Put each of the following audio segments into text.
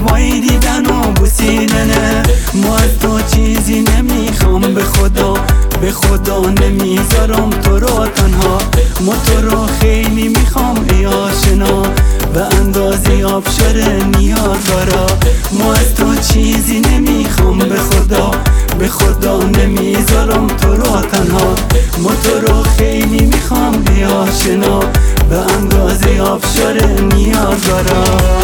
وای دیدن و بوسیدنه. ما از تو چیزی نمیخوام، به خدا نمیذارم تو رو تنها. ما تو رو خیلی میخوام ای آشنا، به اندازه آبشار نیاگارا. ما از تو چیزی نمیخوام، به خدا نمیذارم تو رو تنها. ما تو رو خیلی میخوام ای آشنا، به اندازه آبشار نیاگارا.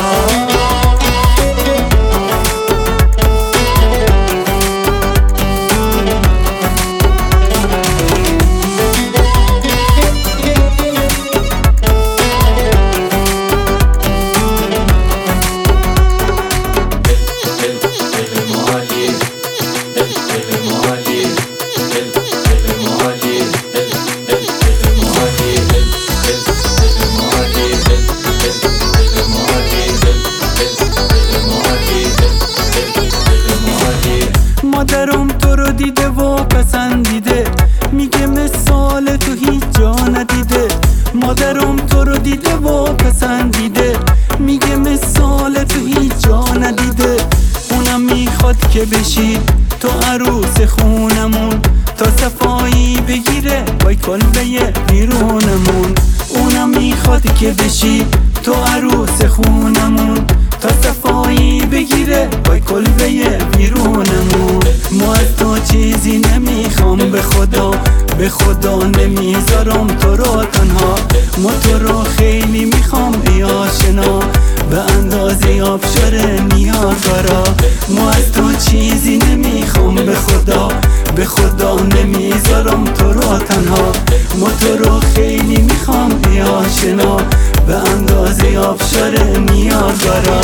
مادرم تو رو دیده و پسندیده، میگه مثال تو هیچ جا ندیده. مادرم تو رو دیده و پسندیده، میگه مثال تو هیچ جا ندیده. اونم میخواد که بشی تو عروس خونمون، تا صفایی بگیره وای کلبه بیرونمون. اونم میخواد که بشی تو عروس خونمون، تا صفایی بگیره وای کلبه بیرونمون. ما از تو چیزی نمیخوام، به خدا نمیذارم تو رو تنها. ما تو رو خیلی میخوام ای آشنا، به اندازه آبشار نیاگارا. ما از تو چیزی نمیخوام، به خدا نمیذارم تو رو تنها. ما تو رو خیلی میخوام ای آشنا، به اندازه آبشار نیاگارا.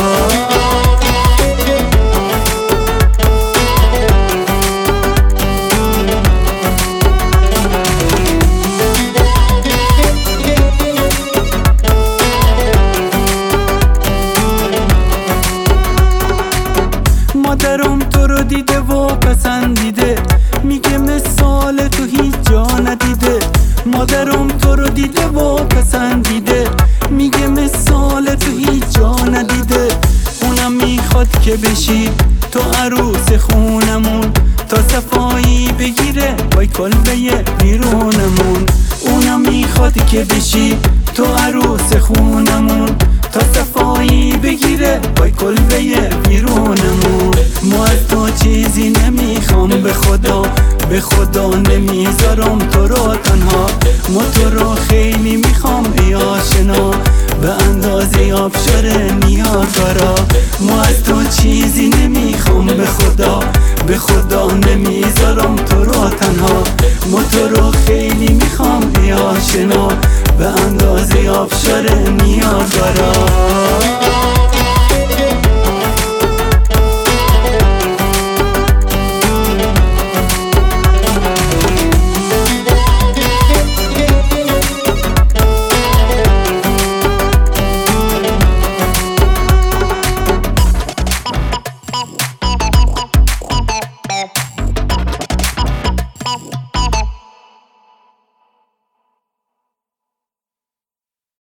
مادرم تو رو دیده و پسندیده، میگه مثال تو هیچ جا ندیده. مادرم تو رو دیده و پسندیده، میگه مثال تو هیچ جا ندیده. اونم میخواد که بشی تو عروس خونمون، تا صفایی بگیره وای کلبه بیرونمون. اونم میخواد که بشی تو عروس خونمون، تا صفایی بگیره وای کلبه بیرونمون. ما از تو چیزی نمیخوام، به خدا نمیذارم تو رو تنها. ما تو رو خیلی میخوام ای آشنا، به اندازه آبشار نیاگارا. ما از تو چیزی نمیخوام، به خدا نمیذارم تو رو تنها. ما تو رو خیلی میخوام ای آشنا، به اندازه آبشار نیاگارا.